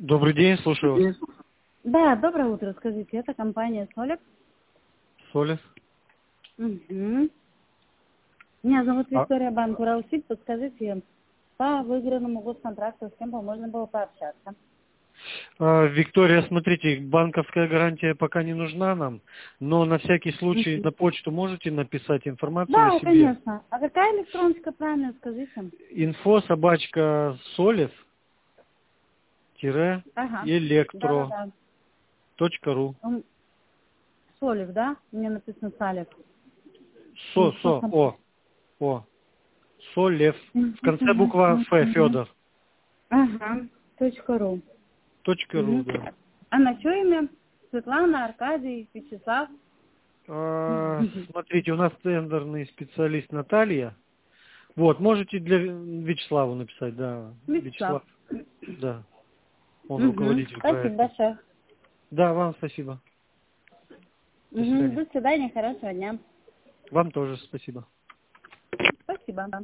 Добрый день, слушаю вас. Да, доброе утро. Скажите, это компания Солик? Солис. Угу. Меня зовут А, Виктория Банкураусит. Подскажите, по выигранному госконтракту с кем бы можно было пообщаться? Виктория, смотрите, банковская гарантия пока не нужна нам, но на всякий случай Мгм. на почту можете написать информацию о Да, себе. конечно. А какая электроночка правильная, скажите? Ага. info@solis-electro.ru. Да-да-да. Солик, да? Мне написано Салик. Инфо. О. Солев. В конце буква Ф, Федор. Ага. .ру. .ру, Мгм. да. А на что имя? Светлана, Аркадий, Вячеслав? Смотрите, у нас тендерный специалист Наталья. Вот, можете для Вячеслава написать, да. Вячеслав. Вячеслав, да. Он Угу. руководитель Спасибо проекта. большое. Да, вам спасибо. До Угу. свидания. До свидания, хорошего дня. Вам тоже спасибо. Спасибо.